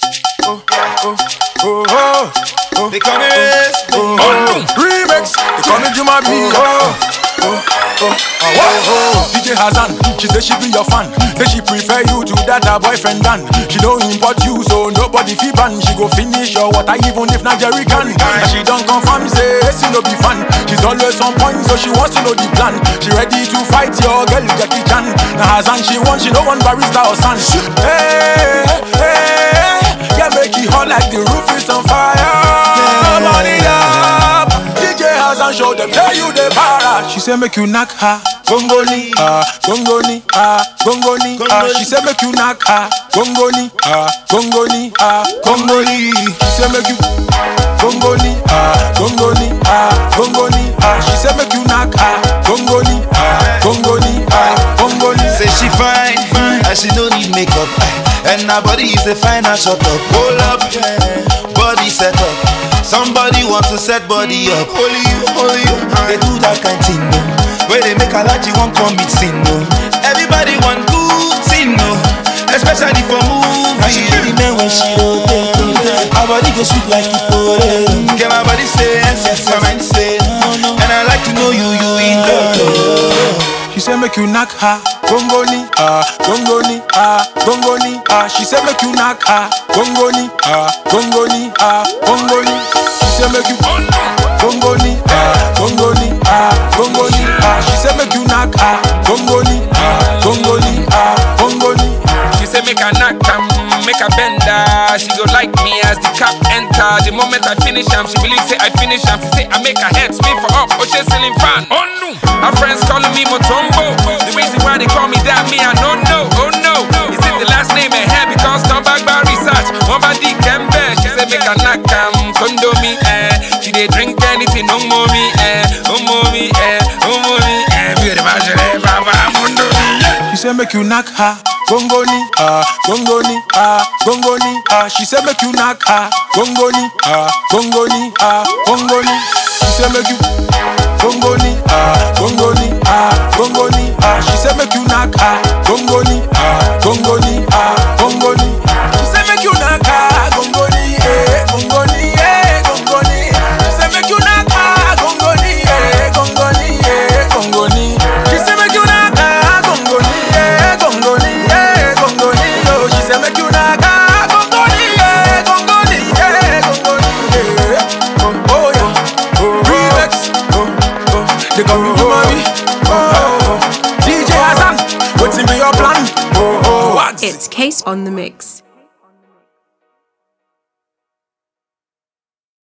They call me Remix. They call me Juma B. DJ Hazan, she say she be your fan. Say she prefer you to that her boyfriend Dan. She don't import you, so nobody fee ban. She go finish your water even if not Jerry can. And she don't confirm, say she no be fan. She's always on point, so she wants to know the plan. She ready to fight your girl Jackie Chan. Now Hazan she wants, she no want barista or son. Hey, hey, yeah, make it hot like the roof is on fire. Burn it up. DJ Hazan show them, tell you the para. She say make you knock her. Gongoni, gongoni, gongoni. She say make you knock her. Gongoni, gongoni, gongoni. She say make you gongoni, gongoni, gongoni. She say make you knock her. Gongoni, gongoni, gongoni. Say she fine, and she don't need makeup. And her body is a fine and shut up. Hold up, body set up. Somebody wants to set body up. Only you, they do that kind of thing, no. Where they make a lot, you won't commit sin, no. Everybody want good sin, no. Especially for movies. And she really meant when she rotate. Her body go sweet like it poured. Get my body say yes, my mind say no. And I like to know you in love. She say make you knock her. Gongoni, gongoni, gongoni. She say make you knock her. Gongoni, gongoni, gongoni. She say make you gongoni, gongoni, gongoni. She say make you knock her. Gongoni, gongoni, gongoni. She say make her knock am, make her bender. She go like me as the cap enter. The moment I finish am, she believe say I finish am. She say I make her head spin for up, ocean ceiling fan. Oh no, her friends calling me Motombo. The reason why they call me that, me I don't know. Oh no, is it the last name and hair? Because come back by research. One body can bear. She say make her knock am, condo me. She dey drink anything, no mommy, oh mommy, oh mommy, beautiful, Baba Mundo. She say make you knock her. Gongoni, gongoni, gongoni. She say make you knock her. Gongoni, gongoni, gongoni. She say make you gongoni, gongoni, gongoni. She say make you knock her. Gongoni, gongoni, gongoni. She say make you knock her. Gongoni, gongoni, gongoni. She say make you knock her. Gongoni, gongoni, gongoni. She say make you knock her. Gongoni, gongoni. She say make you knock her. Gongoni, gongoni, gongoni. Oh yeah, remix. They call me Juma B. DJ Hazan, what's in your plan? It's Case on the mix.